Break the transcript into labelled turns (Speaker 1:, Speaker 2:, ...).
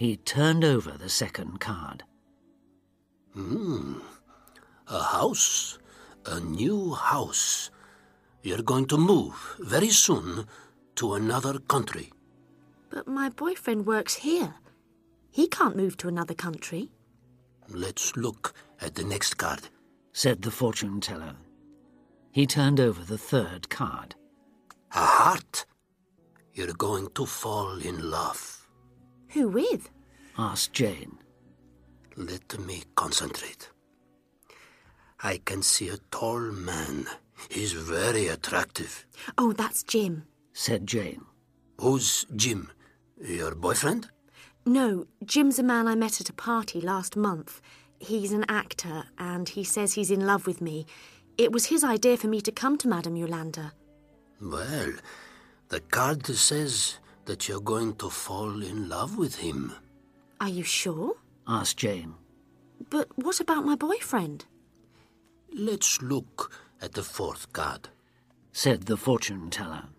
Speaker 1: He turned over the second card.
Speaker 2: A house. A new house. You're going to move very soon to another country.
Speaker 3: But my boyfriend works here. He can't move to another country.
Speaker 2: Let's look at the next card,
Speaker 1: said the fortune teller. He turned over the third card.
Speaker 2: A heart. You're going to fall in love.
Speaker 3: Who with?
Speaker 1: Asked Jane.
Speaker 2: Let me concentrate. I can see a tall man. He's very attractive.
Speaker 3: Oh, that's Jim,
Speaker 1: said Jane.
Speaker 2: Who's Jim? Your boyfriend?
Speaker 3: No, Jim's a man I met at a party last month. He's an actor, and he says he's in love with me. It was his idea for me to come to Madame Yolanda.
Speaker 2: Well, the card says that you're going to fall in love with him.
Speaker 3: Are you sure?
Speaker 1: Asked Jane.
Speaker 3: But what about my boyfriend?
Speaker 2: Let's look at the fourth card,
Speaker 1: said the fortune teller.